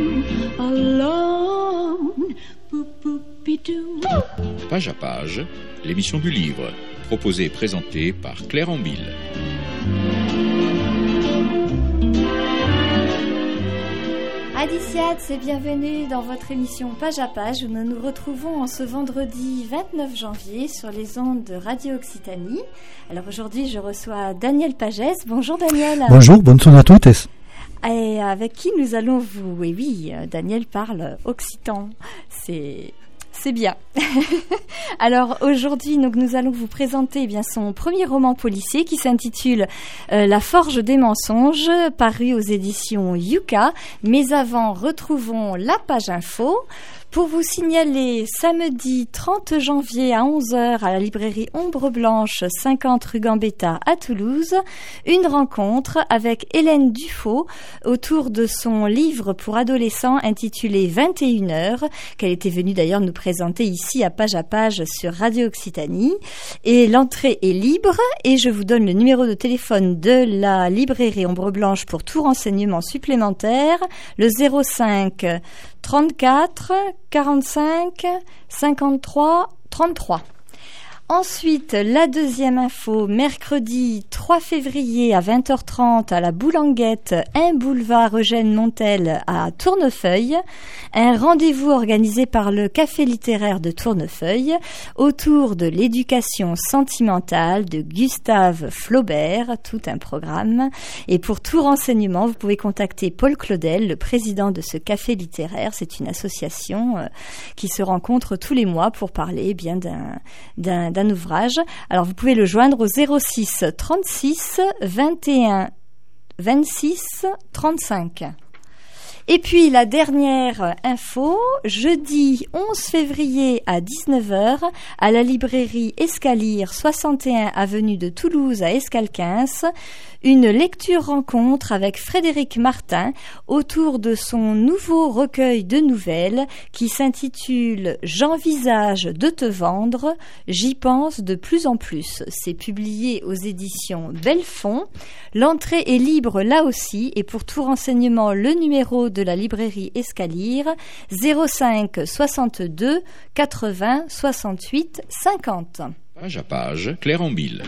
alone. Boop-boop-be-doo. Page à page, l'émission du livre, proposée et présentée par Claire Ambille. Adiciat, et bienvenue dans votre émission Page à page où nous nous retrouvons en ce vendredi 29 janvier sur les ondes de Radio Occitanie. Alors aujourd'hui, je reçois Daniel Pagès. Bonjour Daniel. Bonjour, bonne soirée à toutes. Et avec qui nous allons vous... Et oui, Daniel parle occitan. C'est bien. Alors aujourd'hui, donc, nous allons vous présenter son premier roman policier qui s'intitule La Forge des mensonges, paru aux éditions Yuka. Mais avant, retrouvons la page info. Pour vous signaler, samedi 30 janvier à 11h à la librairie Ombre Blanche, 50 rue Gambetta à Toulouse, une rencontre avec Hélène Dufaux autour de son livre pour adolescents intitulé 21h, qu'elle était venue d'ailleurs nous présenter ici à page sur Radio Occitanie. Et l'entrée est libre et je vous donne le numéro de téléphone de la librairie Ombre Blanche pour tout renseignement supplémentaire, le 05 34 45 53 33. Ensuite, la deuxième info, mercredi 3 février à 20h30 à la Boulanguette, 1 boulevard Eugène Montel à Tournefeuille, un rendez-vous organisé par le Café littéraire de Tournefeuille autour de l'éducation sentimentale de Gustave Flaubert, tout un programme. Et pour tout renseignement, vous pouvez contacter Paul Claudel, le président de ce Café littéraire. C'est une association qui se rencontre tous les mois pour parler d'un ouvrage. Alors vous pouvez le joindre au 06 36 21 26 35. Et puis la dernière info, jeudi 11 février à 19h à la librairie Escalire, 61 avenue de Toulouse à Escalquens, une lecture-rencontre avec Frédéric Martin autour de son nouveau recueil de nouvelles qui s'intitule « J'envisage de te vendre, j'y pense de plus en plus ». C'est publié aux éditions Belfond. L'entrée est libre là aussi et pour tout renseignement, le numéro de la librairie Escalire 05 62 80 68 50. Page à page, Claire Ambille.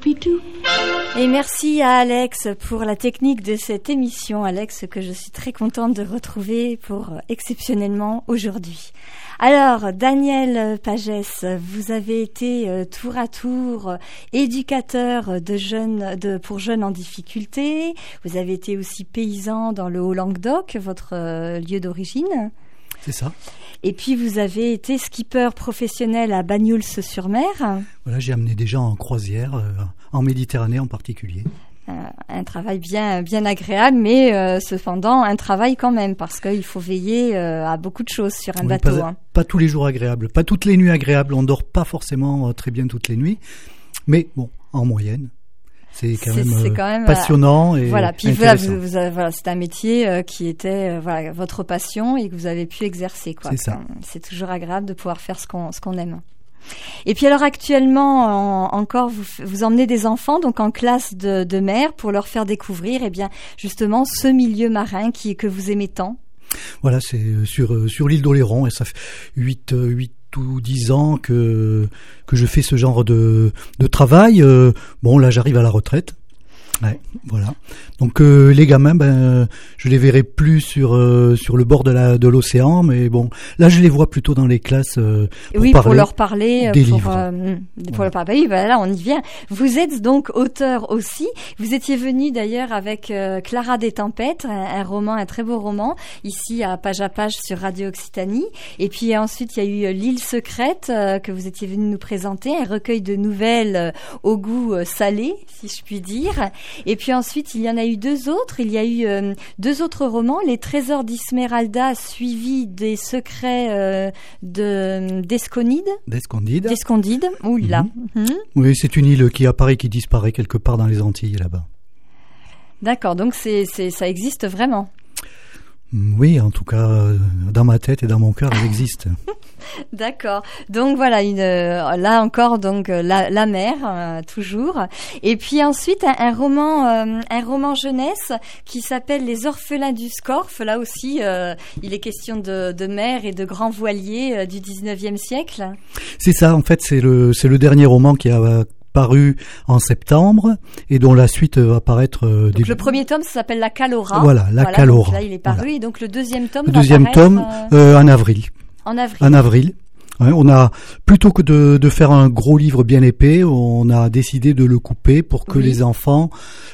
Et merci à Alex pour la technique de cette émission. Alex, que je suis très contente de retrouver pour exceptionnellement aujourd'hui. Alors, Daniel Pagès, vous avez été tour à tour éducateur pour jeunes en difficulté. Vous avez été aussi paysan dans le Haut-Languedoc, votre lieu d'origine. C'est ça. Et puis vous avez été skipper professionnel à Banyuls-sur-Mer. Voilà, j'ai amené des gens en croisière, en Méditerranée en particulier. Un travail bien agréable, mais cependant un travail quand même, parce qu'il faut veiller à beaucoup de choses sur un bateau. Pas tous les jours agréables, pas toutes les nuits agréables. On dort pas forcément très bien toutes les nuits, mais bon, en moyenne. C'est quand même passionnant et voilà. Puis intéressant. C'est un métier qui était votre passion et que vous avez pu exercer, quoi. C'est ça. C'est toujours agréable de pouvoir faire ce qu'on aime. Et puis alors actuellement encore vous emmenez des enfants donc en classe de mer pour leur faire découvrir justement ce milieu marin que vous aimez tant. Voilà, c'est sur l'île d'Oléron et ça fait 8 ou 10 ans que je fais ce genre de travail. Bon, là j'arrive à la retraite. Ouais, voilà. Donc les gamins, je les verrai plus sur le bord de l'océan, mais bon, là je les vois plutôt dans les classes pour leur parler des livres. Pour leur parler. Oui, là on y vient. Vous êtes donc auteur aussi. Vous étiez venu d'ailleurs avec Clara des Tempêtes, un très beau roman, ici à page sur Radio Occitanie. Et puis ensuite il y a eu L'île secrète que vous étiez venu nous présenter, un recueil de nouvelles au goût salé, si je puis dire. Et puis ensuite, il y en a eu deux autres. Il y a eu deux autres romans, Les Trésors d'Ismeralda, suivis des secrets d'Escondide. Ouh là. Mm-hmm. Oui, c'est une île qui apparaît, qui disparaît quelque part dans les Antilles, là-bas. D'accord, donc ça existe vraiment. Oui, en tout cas, dans ma tête et dans mon cœur, elle existe. D'accord. Donc voilà, là encore donc la mer toujours. Et puis ensuite un roman jeunesse qui s'appelle Les Orphelins du Scorff. Là aussi, il est question de mer et de grands voiliers du 19e siècle. C'est ça, en fait, c'est le dernier roman qui a paru en septembre et dont la suite va paraître donc le premier tome ça s'appelle La Calora. Voilà, Calora. Là il est paru, voilà. Et donc le deuxième tome en avril. En avril. Ouais, on a, plutôt que de faire un gros livre bien épais, on a décidé de le couper pour que les enfants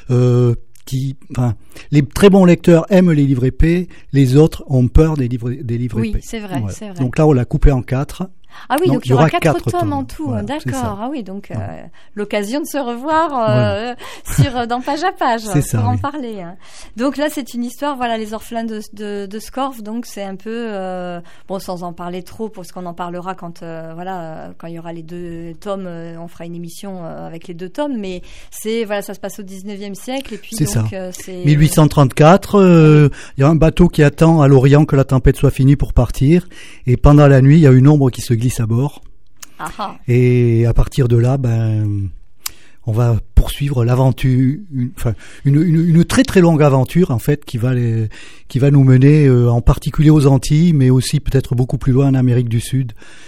les très bons lecteurs aiment les livres épais, les autres ont peur des livres épais. Oui, c'est vrai, voilà. c'est vrai. Donc là on l'a coupé en 4. Ah oui, donc il y aura 4 tomes en tout, voilà, d'accord. Ah oui, donc l'occasion de se revoir dans Page à Page pour en parler. Donc là, c'est une histoire, voilà, les orphelins de Scorff. Donc c'est un peu sans en parler trop, parce qu'on en parlera quand il y aura les 2 tomes, on fera une émission avec les 2 tomes. Mais ça se passe au 19e siècle et puis c'est donc c'est 1834. Il y a un bateau qui attend à l'Orient que la tempête soit finie pour partir, et pendant la nuit, il y a une ombre qui se glisse à bord. Aha. Et à partir de là, on va poursuivre l'aventure, une très très longue aventure en fait qui va nous mener en particulier aux Antilles, mais aussi peut-être beaucoup plus loin en Amérique du Sud.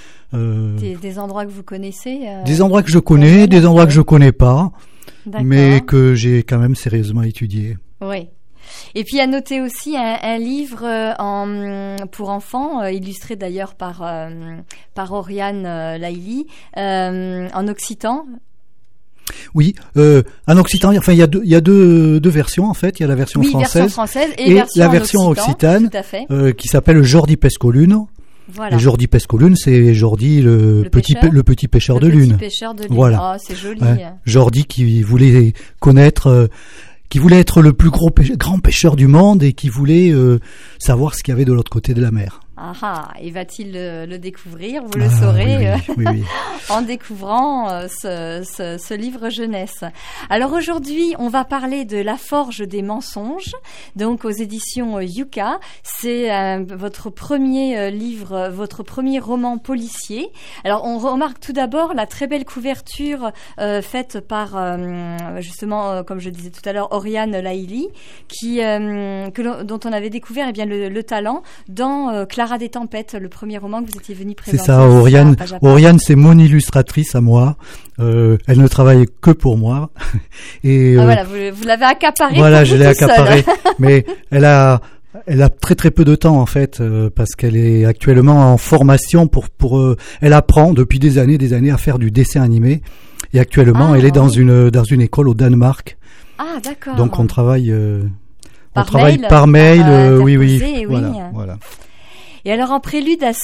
Des endroits que vous connaissez Des endroits que je connais, des endroits que je connais pas, d'accord. Mais que j'ai quand même sérieusement étudiés. Oui. Et puis à noter aussi un livre pour enfants, illustré d'ailleurs par Oriane Laïli, en occitan. Oui, en occitan, enfin il y a deux versions en fait. Il y a la version française et la version occitane, tout à fait. Qui s'appelle Jordi Pescolune. Voilà. Et Jordi Pescolune, c'est Jordi le petit pêcheur de lune. Voilà. Oh, c'est joli. Jordi qui voulait qui voulait être le plus grand pêcheur du monde et qui voulait savoir ce qu'il y avait de l'autre côté de la mer. Ah, et va-t-il le découvrir? Vous le saurez oui. en découvrant ce livre jeunesse. Alors aujourd'hui, on va parler de La Forge des mensonges, donc aux éditions Yuka. C'est votre premier livre, votre premier roman policier. Alors on remarque tout d'abord la très belle couverture faite par justement, comme je disais tout à l'heure, Oriane Laïli, dont on avait découvert le talent dans Clara des Tempêtes, le premier roman que vous étiez venu présenter. C'est ça, Oriane, c'est mon illustratrice à moi. Elle ne travaille que pour moi. Et voilà, vous l'avez accaparée. Voilà, je l'ai accaparée. Mais elle a très très peu de temps en fait, parce qu'elle est actuellement en formation elle apprend depuis des années à faire du dessin animé. Et actuellement, elle est dans une école au Danemark. Ah, d'accord. Donc on travaille par mail, oui. Voilà. Et alors, en prélude à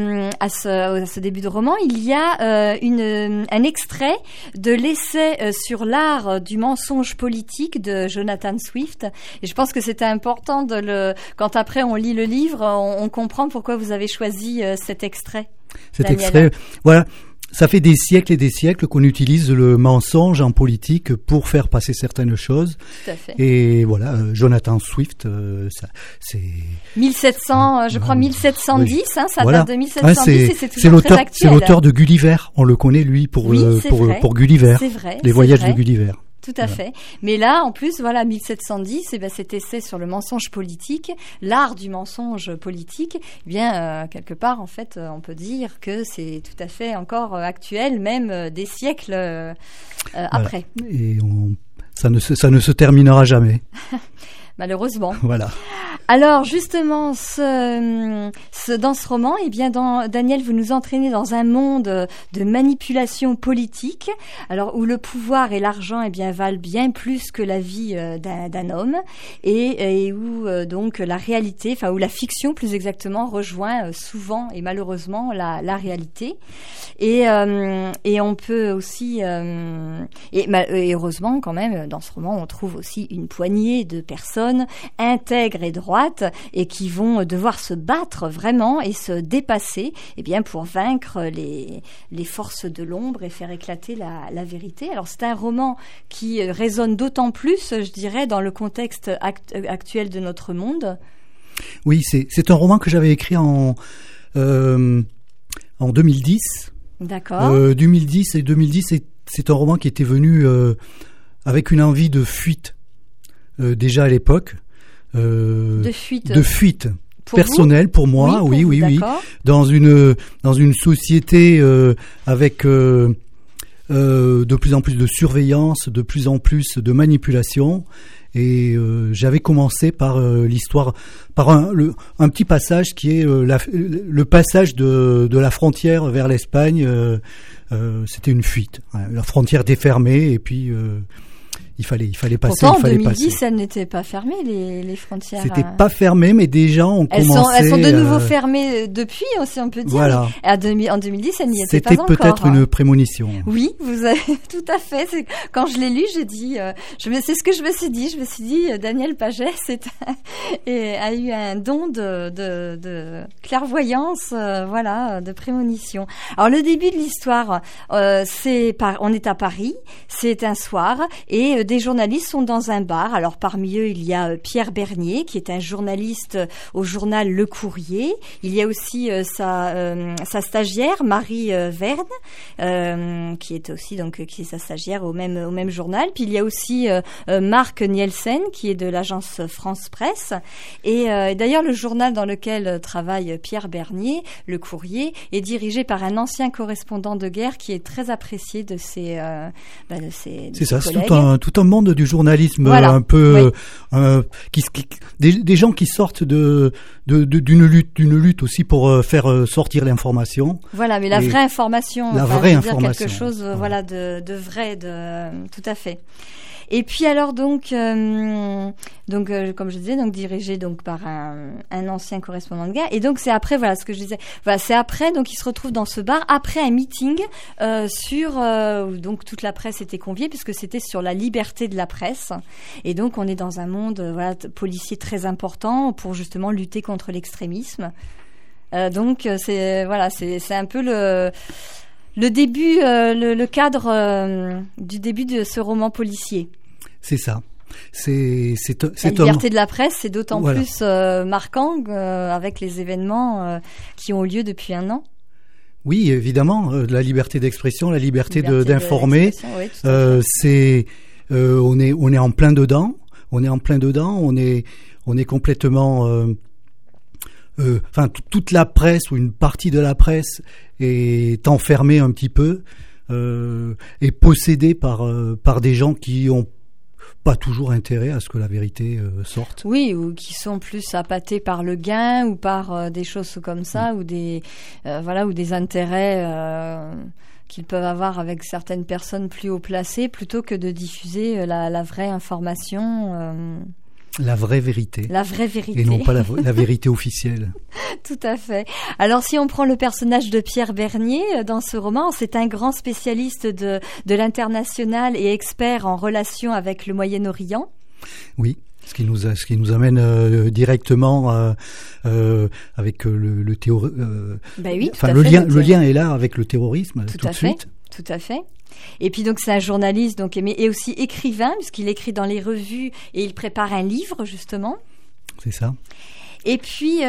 ce début de roman, il y a un extrait de l'essai sur l'art du mensonge politique de Jonathan Swift. Et je pense que c'était important quand après on lit le livre, on comprend pourquoi vous avez choisi cet extrait. Cet extrait, voilà. Ça fait des siècles et des siècles qu'on utilise le mensonge en politique pour faire passer certaines choses. Tout à fait. Et voilà, Jonathan Swift, c'est 1700, je crois 1710, oui. Ça voilà. date de 1710 et c'est toujours très actuel. C'est l'auteur de Gulliver. On le connaît lui pour Gulliver. C'est vrai. Les voyages de Gulliver. Tout à fait. Mais là, en plus, 1710, cet essai sur le mensonge politique, l'art du mensonge politique, quelque part, en fait, on peut dire que c'est tout à fait encore actuel, même des siècles après. Et ça ne se terminera jamais. Malheureusement. Voilà. Alors justement, dans ce roman, Daniel, vous nous entraînez dans un monde de manipulation politique, alors où le pouvoir et l'argent valent bien plus que la vie d'un homme, et où donc la réalité, où la fiction plus exactement rejoint souvent et malheureusement la réalité. Et on peut aussi et heureusement quand même dans ce roman on trouve aussi une poignée de personnes intègres et droites et qui vont devoir se battre vraiment et se dépasser pour vaincre les forces de l'ombre et faire éclater la vérité. Alors c'est un roman qui résonne d'autant plus, je dirais, dans le contexte actuel de notre monde. Oui, c'est un roman que j'avais écrit en en 2010. D'accord. 2010, c'est un roman qui était venu avec une envie de fuite déjà à l'époque. De fuite. De fuite. Pour Personnel vous pour moi, oui, oui. D'accord. Dans une société avec de plus en plus de surveillance, de plus en plus de manipulation. Et j'avais commencé par l'histoire, par un petit passage qui est le passage de la frontière vers l'Espagne. C'était une fuite. La frontière était fermée et puis il fallait passer. Pourtant, il fallait en 2010, passer. elles n'étaient pas fermées, les frontières. C'était pas fermé, mais des gens ont commencé. Elles sont de nouveau fermées depuis, aussi on peut dire. Voilà. En 2010, elles n'y étaient pas C'était encore. peut-être une prémonition. Oui, vous avez tout à fait. Quand je l'ai lu, j'ai dit, c'est ce que je me suis dit. Je me suis dit, Daniel Paget a eu un don de clairvoyance, de prémonition. Alors le début de l'histoire, on est à Paris, c'est un soir et des journalistes sont dans un bar. Alors parmi eux, il y a Pierre Bernier, qui est un journaliste au journal Le Courrier. Il y a aussi sa stagiaire Marie Verne, qui est aussi qui est sa stagiaire au même journal. Puis il y a aussi Marc Nielsen, qui est de l'agence France Presse. Et d'ailleurs, le journal dans lequel travaille Pierre Bernier, Le Courrier, est dirigé par un ancien correspondant de guerre qui est très apprécié de ses C'est ça, c'est collègues. tout un monde du journalisme un peu des gens qui sortent d'une lutte aussi pour faire sortir l'information. Voilà, mais la vraie information, vraie dire information, quelque chose, de vrai, tout à fait. Et puis alors comme je disais, dirigé par un ancien correspondant de guerre. Et donc c'est après, ce que je disais. C'est après, donc il se retrouve dans ce bar après un meeting donc toute la presse était conviée puisque c'était sur la liberté de la presse. Et donc on est dans un monde policier très important pour justement lutter contre l'extrémisme. Donc c'est un peu le début, le cadre du début de ce roman policier. C'est ça. La liberté de la presse, c'est d'autant plus marquant avec les événements qui ont lieu depuis un an. Oui, évidemment, la liberté d'expression, la liberté d'informer. Oui, on est en plein dedans. On est complètement. Toute la presse ou une partie de la presse est enfermée un petit peu, est possédée par des gens qui ont pas toujours intérêt à ce que la vérité sorte. Oui, ou qui sont plus appâtés par le gain ou par des choses comme ça, ou des intérêts qu'ils peuvent avoir avec certaines personnes plus haut placées, plutôt que de diffuser la vraie information. La vraie vérité. La vraie vérité. Et non pas la vérité officielle. Tout à fait. Alors, si on prend le personnage de Pierre Bernier dans ce roman, c'est un grand spécialiste de l'international et expert en relation avec le Moyen-Orient. Oui. Ce qui nous amène directement avec le terrorisme. Oui, le lien est là avec le terrorisme tout de suite. Tout à fait. Et puis donc c'est un journaliste et aussi écrivain puisqu'il écrit dans les revues et il prépare un livre justement. C'est ça. Et puis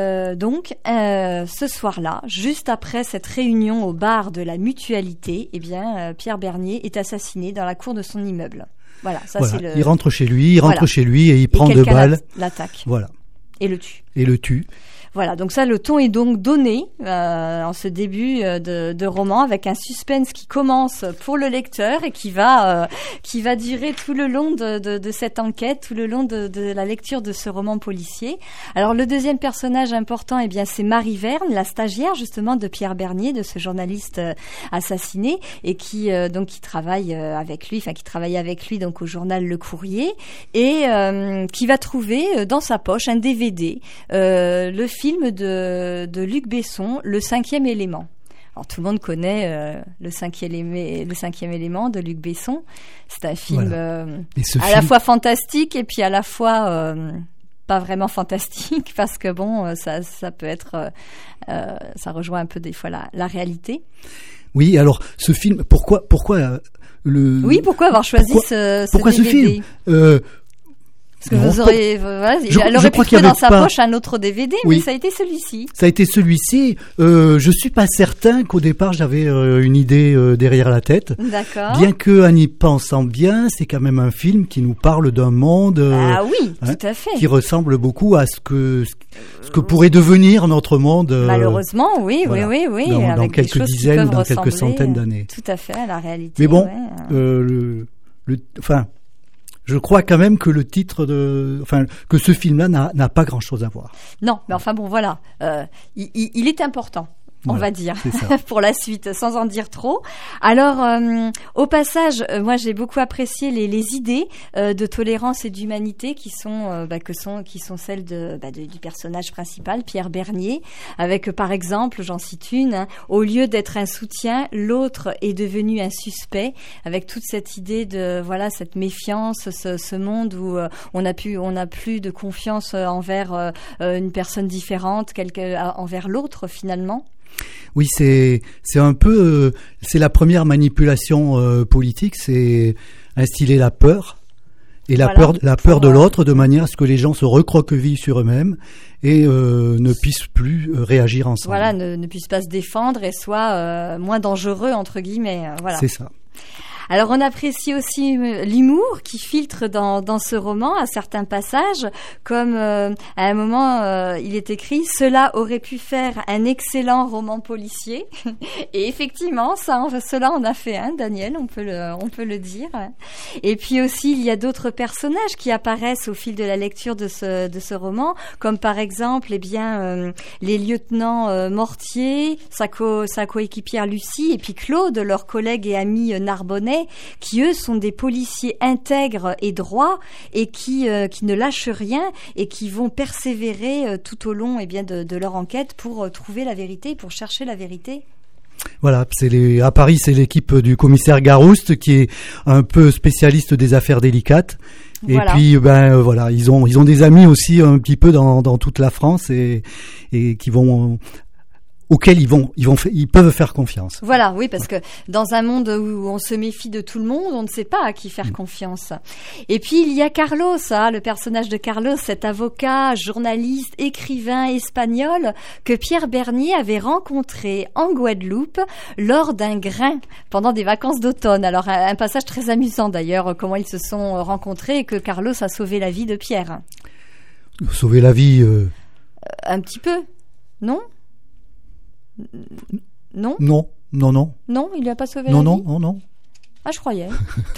ce soir-là, juste après cette réunion au bar de la Mutualité, Pierre Bernier est assassiné dans la cour de son immeuble. Voilà, c'est il rentre chez lui, et il prend 2 balles. L'attaque. Voilà. Et le tue. Voilà, donc ça, le ton est donc donné en ce début de roman avec un suspense qui commence pour le lecteur et qui va durer tout le long de cette enquête, tout le long de la lecture de ce roman policier. Alors le deuxième personnage important, c'est Marie Verne, la stagiaire justement de Pierre Bernier, de ce journaliste assassiné et qui travaille avec lui, qui travaillait avec lui donc au journal Le Courrier et qui va trouver dans sa poche un DVD, le film de Luc Besson, Le 5e élément. Alors tout le monde connaît le cinquième élément de Luc Besson. C'est un film la fois fantastique et puis à la fois pas vraiment fantastique parce que ça peut être ça rejoint un peu des fois la réalité. Oui, alors ce film, pourquoi avoir choisi ce pourquoi DVD? Ce film Parce que vous aurez, voilà, elle aurait pu trouver dans sa poche un autre DVD, oui. Mais ça a été celui-ci. Ça a été celui-ci. Je suis pas certain qu'au départ j'avais une idée derrière la tête. D'accord. Bien que en y pensant bien, c'est quand même un film qui nous parle d'un monde tout à fait. qui ressemble beaucoup à ce que pourrait devenir notre monde. Malheureusement, oui. Dans quelques dizaines, dans quelques centaines d'années. Tout à fait, à la réalité. Mais bon, je crois quand même que le titre que ce film-là n'a pas grand-chose à voir. Non, mais enfin bon, voilà, il est important. On va dire, pour la suite, sans en dire trop. Alors, au passage, moi j'ai beaucoup apprécié les idées de tolérance et d'humanité qui sont celles du personnage principal, Pierre Bernier, avec par exemple, j'en cite une, au lieu d'être un soutien, l'autre est devenu un suspect, avec toute cette idée de cette méfiance, ce monde où on n'a plus de confiance envers une personne différente, envers l'autre finalement. Oui, c'est un peu c'est la première manipulation politique, c'est instiller la peur et la peur de l'autre de manière à ce que les gens se recroquevillent sur eux-mêmes et ne puissent plus réagir ensemble. Voilà, ne puissent pas se défendre et soient moins dangereux entre guillemets. Voilà. C'est ça. Alors on apprécie aussi l'humour qui filtre dans ce roman à certains passages, comme à un moment il est écrit « Cela aurait pu faire un excellent roman policier ». Et effectivement, cela en a fait un, Daniel, on peut le dire. Et puis aussi, il y a d'autres personnages qui apparaissent au fil de la lecture de ce roman, comme par exemple les lieutenants Mortier, sa coéquipière Lucie, et puis Claude, leur collègue et ami Narbonnais, qui eux sont des policiers intègres et droits et qui ne lâchent rien et qui vont persévérer tout au long de leur enquête pour trouver la vérité, pour chercher la vérité. Voilà, à Paris, c'est l'équipe du commissaire Garouste qui est un peu spécialiste des affaires délicates. Et puis ils ont des amis aussi un petit peu dans toute la France et qui vont auxquels ils peuvent faire confiance. Voilà, oui, parce que dans un monde où on se méfie de tout le monde, on ne sait pas à qui faire confiance. Et puis il y a Carlos, le personnage de Carlos, cet avocat, journaliste, écrivain espagnol que Pierre Bernier avait rencontré en Guadeloupe lors d'un grain pendant des vacances d'automne. Alors un passage très amusant d'ailleurs, comment ils se sont rencontrés et que Carlos a sauvé la vie de Pierre. Sauver la vie un petit peu, non ? Non. Non, il lui a pas sauvé la vie. Non. Ah, je croyais.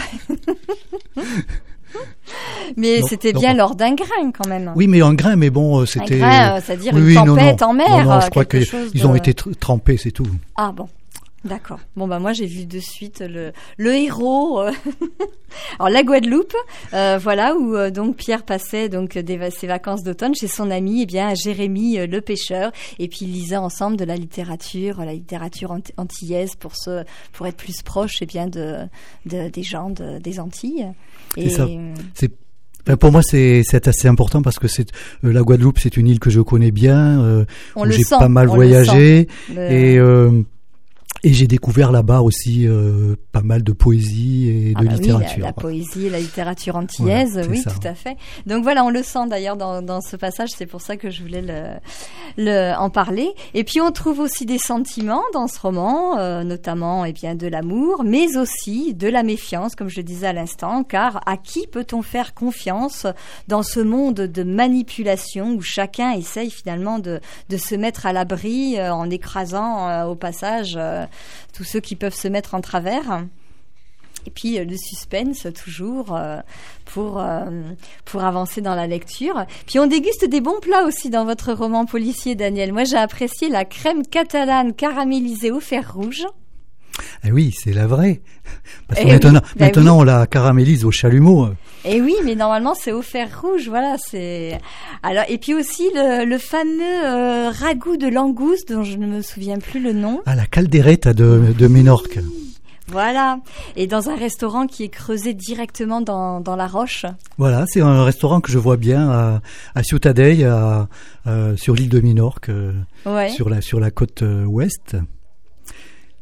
Mais c'était bien lors d'un grain quand même. Oui, mais un grain, mais bon, c'était. Un grain, c'est-à-dire une tempête en mer. Non, je crois qu'ils ont été trempés, c'est tout. Ah bon. D'accord. Bon moi j'ai vu de suite le héros. Alors la Guadeloupe, où donc Pierre passait donc ses vacances d'automne chez son ami Jérémy le pêcheur, et puis ils lisaient ensemble de la littérature antillaise pour être plus proche des gens des Antilles. Et c'est ça. Pour moi, c'est assez important parce que la Guadeloupe, c'est une île que je connais bien, où j'ai pas mal voyagé et j'ai découvert là-bas aussi pas mal de poésie et de littérature. Oui, la poésie et la littérature antillaise, oui, tout à fait. Donc voilà, on le sent d'ailleurs dans ce passage, c'est pour ça que je voulais en parler. Et puis on trouve aussi des sentiments dans ce roman, notamment de l'amour, mais aussi de la méfiance, comme je le disais à l'instant, car à qui peut-on faire confiance dans ce monde de manipulation où chacun essaye finalement de se mettre à l'abri en écrasant au passage tous ceux qui peuvent se mettre en travers. Et puis le suspense toujours pour avancer dans la lecture. Puis on déguste des bons plats aussi dans votre roman policier, Daniel. Moi j'ai apprécié la crème catalane caramélisée au fer rouge. Eh oui, c'est la vraie. Parce que maintenant on la caramélise au chalumeau. Et oui, mais normalement c'est au fer rouge, voilà. Alors et puis aussi le fameux ragoût de langouste dont je ne me souviens plus le nom. Ah, la caldereta de Ménorque. Voilà, et dans un restaurant qui est creusé directement dans la roche. Voilà, c'est un restaurant que je vois bien à Ciutadella, sur l'île de Minorque, sur la côte ouest.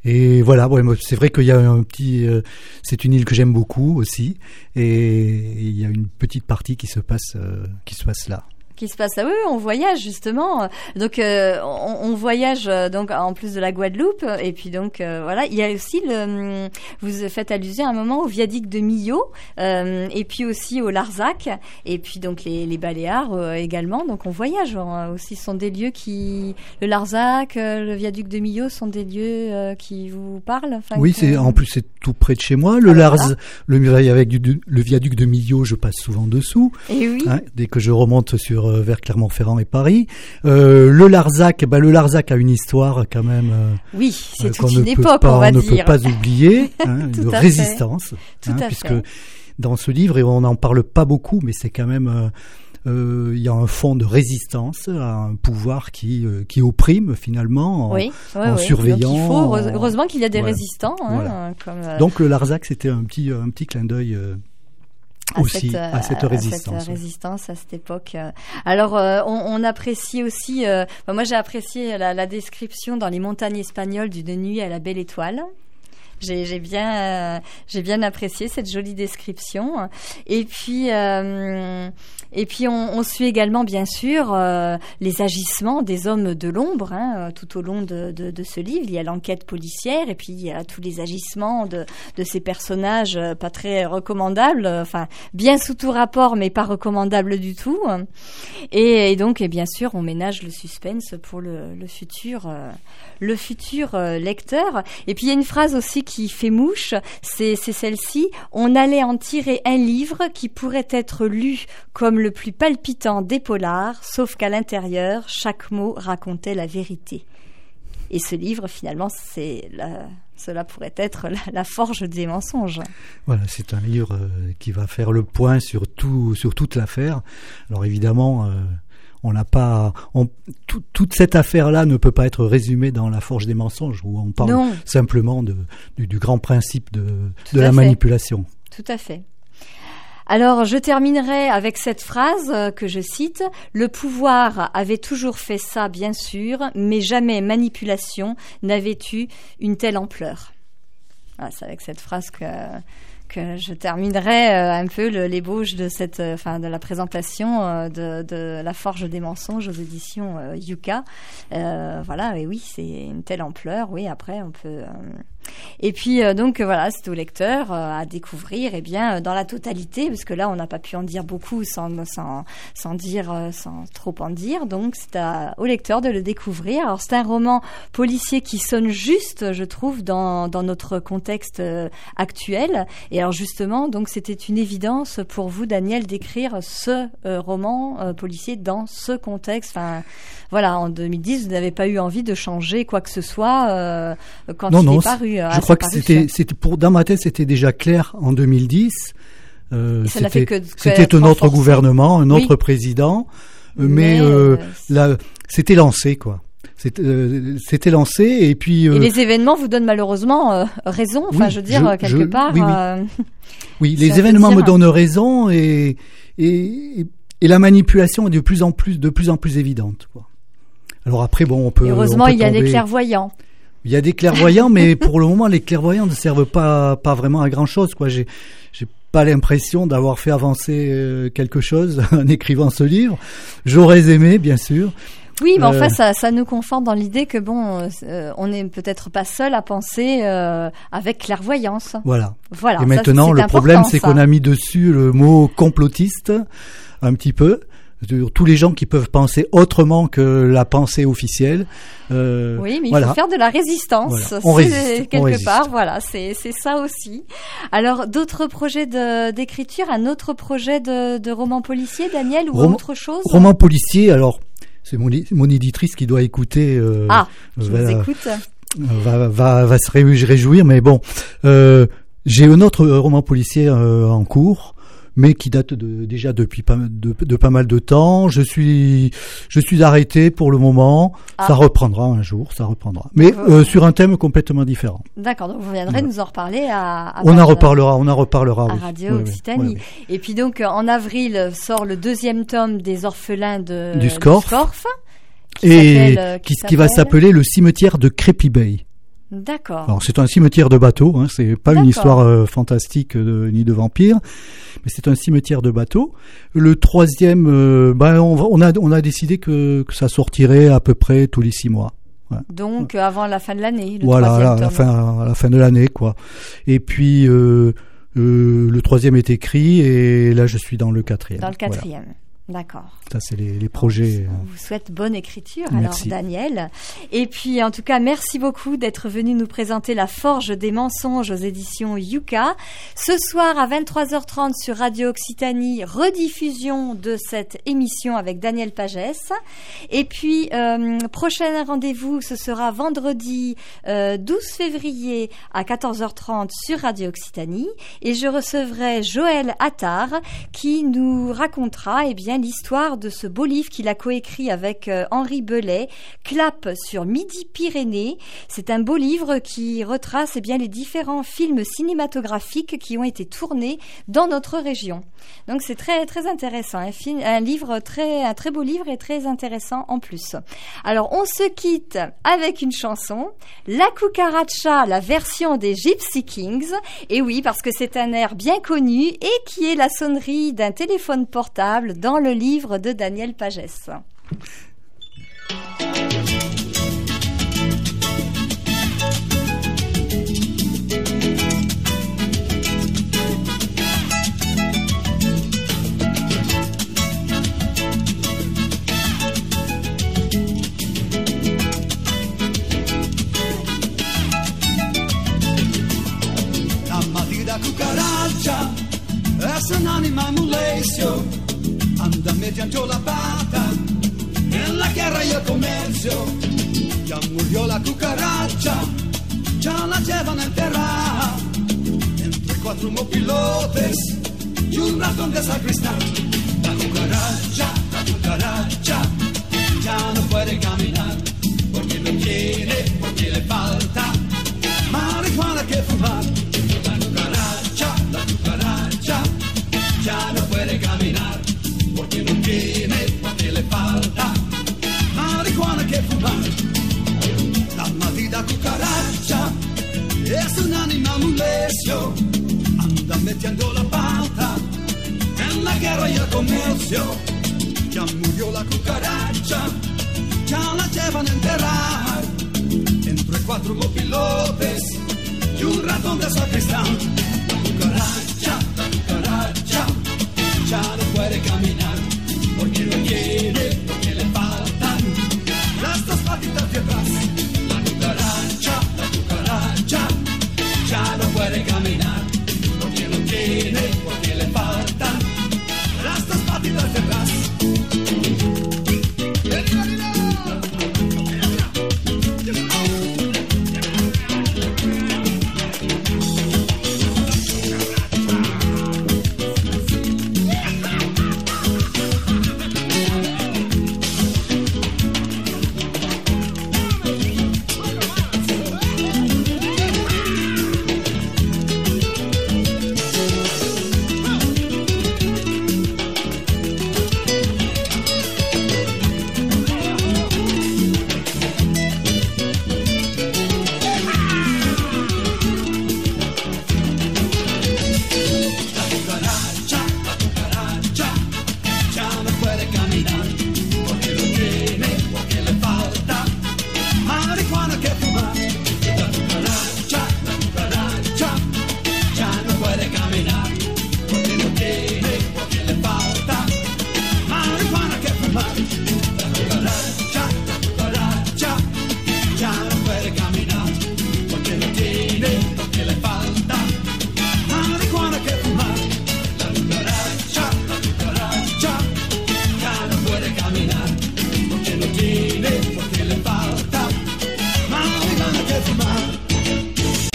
Et voilà, moi, c'est vrai qu'il y a un petit, c'est une île que j'aime beaucoup aussi, et il y a une petite partie qui se passe là. Qui se passe. Ah oui, on voyage justement. Donc on voyage donc en plus de la Guadeloupe, et puis donc voilà, il y a aussi vous faites allusion à un moment au viaduc de Millau, et puis aussi au Larzac, et puis donc les Baléares également. Donc on voyage aussi, ce sont des lieux le Larzac, le viaduc de Millau sont des lieux qui vous parlent. Enfin, oui, en plus c'est tout près de chez moi. Le viaduc de Millau, je passe souvent dessous. Et oui. Dès que je remonte vers Clermont-Ferrand et Paris. Le Larzac a une histoire quand même. Oui, c'est toute une époque, on va dire. On ne peut pas oublier, une résistance. Puisque dans ce livre, et on n'en parle pas beaucoup, mais c'est quand même... il y a un fond de résistance à un pouvoir qui opprime finalement en surveillant. Donc heureusement qu'il y a des résistants. Voilà. Donc le Larzac, c'était un petit clin d'œil aussi à cette résistance. À cette époque. Alors, on apprécie aussi. Moi, j'ai apprécié la description dans les montagnes espagnoles d'une nuit à la belle étoile. J'ai bien apprécié cette jolie description. Et puis on suit également bien sûr les agissements des hommes de l'ombre tout au long de ce livre. Il y a l'enquête policière, et puis il y a tous les agissements de ces personnages pas très recommandables, enfin bien sous tout rapport, mais pas recommandables du tout. Et donc, et bien sûr, on ménage le suspense pour le futur lecteur. Et puis il y a une phrase aussi qui fait mouche, c'est celle-ci: on allait en tirer un livre qui pourrait être lu comme le plus palpitant des polars, sauf qu'à l'intérieur, chaque mot racontait la vérité. Et ce livre, finalement, cela pourrait être la forge des mensonges. Voilà, c'est un livre qui va faire le point sur toute l'affaire. Alors évidemment, on n'a pas toute cette affaire-là ne peut pas être résumée dans la forge des mensonges, où on parle simplement du grand principe de la manipulation. Tout à fait. Alors, je terminerai avec cette phrase que je cite: « Le pouvoir avait toujours fait ça, bien sûr, mais jamais manipulation n'avait eu une telle ampleur. » C'est avec cette phrase que je terminerai un peu l'ébauche de de la présentation de La Forge des mensonges aux éditions Yuka. Voilà, et oui, c'est une telle ampleur. Oui, après on peut. Et puis donc voilà, c'est au lecteur à découvrir, dans la totalité, parce que là on n'a pas pu en dire beaucoup sans trop en dire. Donc c'est au lecteur de le découvrir. Alors c'est un roman policier qui sonne juste, je trouve, dans notre contexte actuel. Et alors justement, donc c'était une évidence pour vous, Daniel, d'écrire ce roman policier dans ce contexte. Enfin, voilà, en 2010, vous n'avez pas eu envie de changer quoi que ce soit quand il est paru. Je crois que c'était dans ma tête, c'était déjà clair en 2010. C'était un autre gouvernement, un autre président, mais là, c'était lancé, quoi. C'était lancé, et puis et les événements vous donnent malheureusement raison. Enfin, oui, je veux dire quelque part. Oui, les événements me donnent raison, et la manipulation est de plus en plus évidente, quoi. Alors après, bon, on peut. Heureusement, il y a des clairvoyants. Il y a des clairvoyants, mais pour le moment, les clairvoyants ne servent pas vraiment à grand chose, quoi. J'ai pas l'impression d'avoir fait avancer quelque chose en écrivant ce livre. J'aurais aimé, bien sûr. Oui, mais enfin, ça nous conforte dans l'idée que on n'est peut-être pas seul à penser avec clairvoyance. Voilà. Et maintenant, le problème, c'est qu'on a mis dessus le mot complotiste, un petit peu. Tous les gens qui peuvent penser autrement que la pensée officielle. Oui, mais il faut faire de la résistance. Voilà. On résiste. Voilà, c'est ça aussi. Alors, d'autres projets d'écriture, un autre projet de roman policier, Daniel, ou autre chose? Roman policier, alors, c'est mon éditrice qui doit écouter. Qui nous écoute. Va se réjouir, mais bon. J'ai un autre roman policier en cours, mais qui date déjà depuis pas mal de temps. Je suis arrêté pour le moment. Ça reprendra un jour, mais sur un thème complètement différent. D'accord, donc vous viendrez nous en reparler on en reparlera à Radio Occitanie. Oui. Et puis donc en avril sort le 2e tome des orphelins du Scorff, qui va s'appeler Le cimetière de Crépy Bay. D'accord. Alors c'est un cimetière de bateaux, hein, c'est pas une histoire fantastique ni de vampire, mais c'est un cimetière de bateaux. Le troisième, on a décidé que ça sortirait à peu près tous les 6 mois. Ouais. Donc avant la fin de l'année. Voilà, à la fin de l'année, quoi. Et puis le troisième est écrit et là je suis dans le quatrième. Dans le quatrième. Voilà. D'accord. Ça, c'est les projets. On vous souhaite bonne écriture, merci. Alors, Daniel. Et puis, en tout cas, merci beaucoup d'être venu nous présenter La Forge des mensonges aux éditions Yuka. Ce soir, à 23h30 sur Radio Occitanie, rediffusion de cette émission avec Daniel Pagès. Et puis, prochain rendez-vous, ce sera vendredi 12 février à 14h30 sur Radio Occitanie. Et je recevrai Joël Attard qui nous racontera, l'histoire de ce beau livre qu'il a coécrit avec Henri Belay, Clap sur Midi-Pyrénées. C'est un beau livre qui retrace les différents films cinématographiques qui ont été tournés dans notre région. Donc c'est très très intéressant, un très beau livre et très intéressant en plus. Alors on se quitte avec une chanson, La Cucaracha, la version des Gypsy Kings. Et oui, parce que c'est un air bien connu et qui est la sonnerie d'un téléphone portable dans le livre de Daniel Pagès. La maldita cucaracha es un animal muy lecio. Anda metiendo la pata en la guerra y el comercio. Ya murió la cucaracha, ya la llevan a enterrar entre 4 mopilotes y un ratón de sacristán. La cucaracha, ya no puede caminar porque no quiere, porque le falta marihuana que fumar. La cucaracha, ya no puede caminar porque no tiene, porque le falta marihuana que fumar. La maldita cucaracha es un animal muy lecio, anda metiendo la pata en la guerra y el comercio. Ya murió la cucaracha, ya la llevan a enterrar entre 4 mopilotes y un ratón de sacristán.